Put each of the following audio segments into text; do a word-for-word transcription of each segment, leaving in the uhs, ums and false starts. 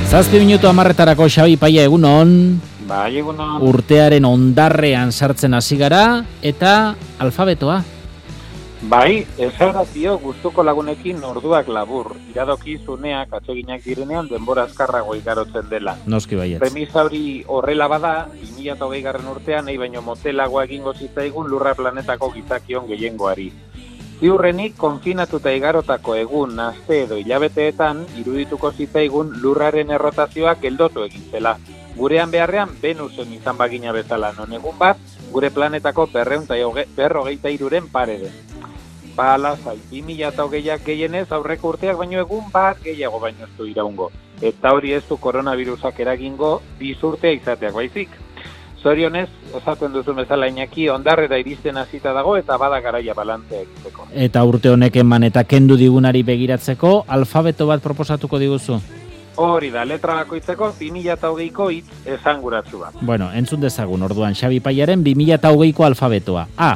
Zazpi minutu amarretarako Xabi Paia egunon. Bai, egunon. Urtearen ondarrean sartzen hasi gara eta alfabetoa. Bai, esagatio gustuko lagunekin orduak labur. Iradoki zuneak atseginak direnean denbora azkarrago igarotzen dela. Noski baietz. Premisa hori horrela bada, bi mila hogeigarren urtean nahi baino motelagoa egingo zitzaigun lurra planetako gizakion gehiengoari. Ziurrenik konfinatuta igarotako egun, aste edo hilabeteetan irudituko zitzaigun lurraren errotazioak geldotu egin zela. Gurean beharrean Venusen izan bagina bezala, non egun bat, gure planetako berrogeita iruren pare den. Ba, lasai, bi mila hogeiak gehienez aurreko urteak baino egun bat gehiago baino ez du iraungo. Eta hori ez du koronavirusak eragingo bizurtea izateak baizik. Zorionez, esaten duzu bezala Iñaki, ondarrera iristen hasita dago eta bada garaia balantzea egiteko. Eta urte honek eman eta kendu digunari begiratzeko, alfabeto bat proposatuko diguzu? Hori da, letra bakoitzeko bi mila hogeiko hitz esanguratsu bat. Bueno, entzun dezagun orduan Xabi Paiaren bi mila hogeiko alfabetoa. A.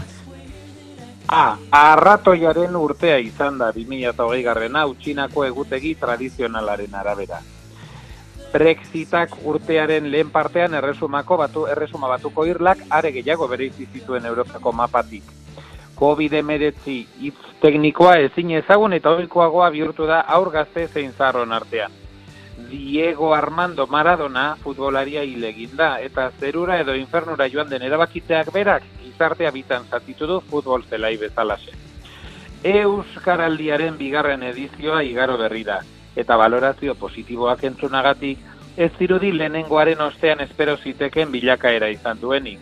A. Arratoiaren urtea izan da bi mila hogeigarrena utxinako egutegi tradizionalaren arabera. Brexitak urtearen lehen partean erresumako batu, erresuma batuko irlak are gehiago bereizi zituen Europako mapatik. covid hemeretzi hitz teknikoa ezin ezagun eta ohikoagoa bihurtu da haur gazte zein zaharron artean. Diego Armando Maradona futbolaria hil egin da eta zerura edo infernura joan den erabakitzeak berak gizartea bitan zatitu du futbol zelai bezalaxe. Euskaraldiaren bigarren edizioa igaro berri da. Eta valorazio positiboak entzunagatik, ez dirudi lehenengoaren ostean espero ziteken bilakaera izan duenik.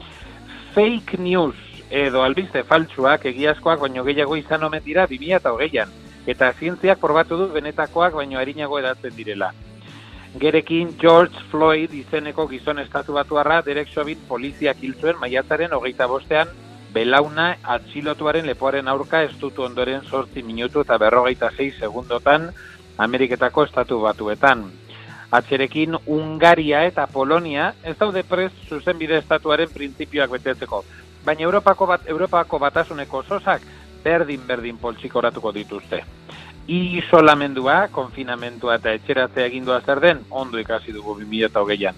Fake news edo albiste faltsuak egiazkoak baino gehiago izan omen dira bi mila hogeian, eta zientziak probatu du benetakoak baino arinago edatzen direla. Gerekin George Floyd izeneko gizon estatubatuarra Derek Chauvin poliziak hil zuen maiatzaren hogeita bostean belauna atxilotuaren lepoaren aurka estutu ondoren zortzi minutu eta berrogeita sei segundotan Ameriketako estatu batuetan. Atxerekin Hungaria eta Polonia ez daude prest zuzenbide estatuaren printzipioak betetzeko, baina Europako bat Europako batasuneko sosak berdin-berdin poltsikoratuko dituzte. Isolamendua, konfinamentua eta etxeratzea agindua zer den, ondo ikasi dugu bi mila hogeian.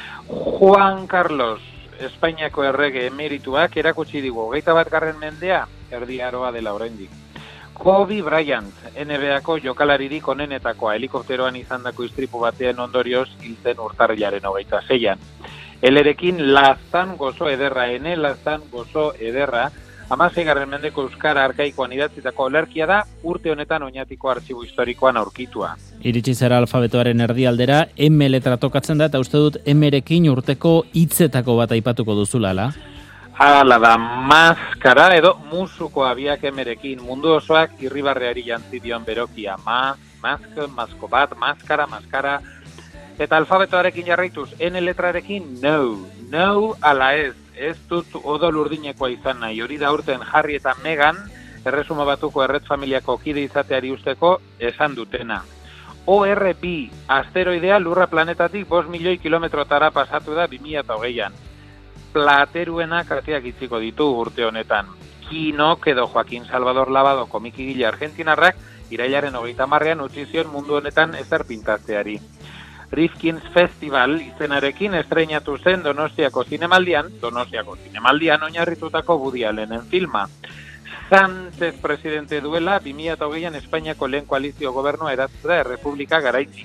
Juan Carlos, Espainiako errege emerituak erakutsi digu hogeita bat garren mendea, erdi aroa dela oraindik. Kobe Bryant, N B A-ko jokalaririk onenetakoa helikopteroan izandako istripu batean ondorioz hiltzen urtarrilaren hogeita seian. Elerekin laztan gozo ederra, ene laztan gozo ederra, hamaseigarren mendeko euskara arkaikoan idatzitako olerkia da, urte honetan oinatiko artxibo historikoan aurkitua. Iritsi zara alfabetoaren erdialdera, M letra tokatzen da, eta uste dut M-rekin urteko hitzetako bat aipatuko duzulala. Hala da, maskara edo musuko abiak emerekin mundu osoak irribarreari jantzi dion berokia. Ma, mask, masko bat, maskara, maskara. Eta alfabetoarekin jarraituz, N letrarekin no, no ala ez. Ez dut odol urdinekoa izan nahi. Hori da urten Harry eta Meghan, erresuma batuko erret familiako kide izateari usteko esan dutena. O R B, asteroidea lurra planetatik bost milioi kilometrotara pasatu da bi mila hogeian. Plateruenak arteak itziko ditu urte honetan. Kinok edo Joaquin Salvador Lavado komikigile argentinarrak irailaren hogeita hamarrean utzi zion mundu honetan ezer pintatzeari. Rifkin's Festival izenarekin estreinatu zen Donostiako zinemaldian, Donostiako zinemaldian oinarritutako Woody Allenen filma. Sánchez presidente duela bi mila hogeian Espainiako lehen koalizio gobernua eratzea da errepublika garaitzik.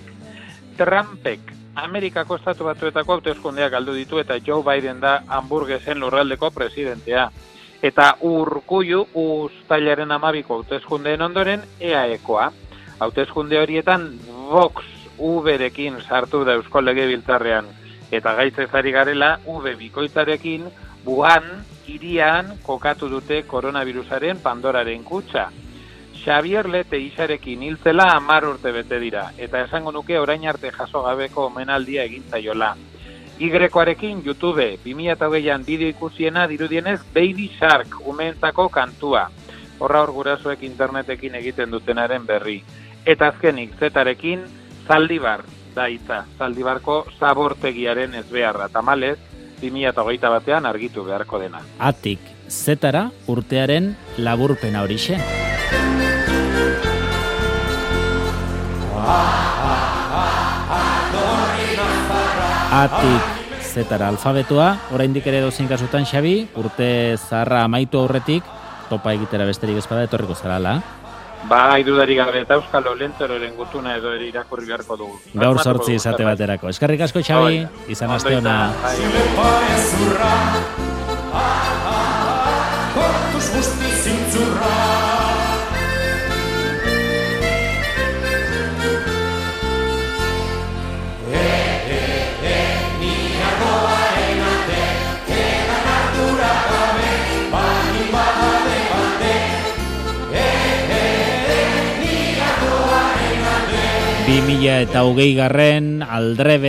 Trumpek Amerikako estatu batuetako hauteskundeak galdu ditu eta Joe Biden da Hamburguesen lurraldeko presidentea. Eta Urkullu uztailaren hamabiko hauteskundeen ondoren E A E-koa. Hauteskunde horietan Vox V-rekin sartu da Eusko Legebiltzarrean eta gaitzez ari garela V bikoitzarekin Wuhan hirian kokatu dute koronavirusaren Pandoraren kutxa. Xavier Lete isarekin hiltzela hamar urte bete dira, eta esango nuke orain arte jaso gabeko omenaldia egin zaiola. Y-arekin YouTube, bi mila hogeian bideo ikusiena dirudienez Baby Shark umeentzako kantua. Horra hor gurasoek internetekin egiten dutenaren berri. Eta azkenik Z-arekin Zaldibar, da hitza, Zaldibarko zabortegiaren ezbeharra, tamalez, bi mila hogeita batean argitu beharko dena. Atik, Z-ara urtearen laburpena horixe. Ah, ah, ah, ah, Atik zetara alfabetua, oraindik ere dozin kasutan, Xabi, urte zaharra amaitu aurretik, topa egitera besterik ezpada etorriko zarala. Ba, idudarik gabe, eta Euskal Olentzeroren gutuna edo ere irakurri beharko dugu. Gaur sortzi izate baterako. Eskerrik asko, Xabi, izan aste ona. bi mila eta hogei garren aldrebe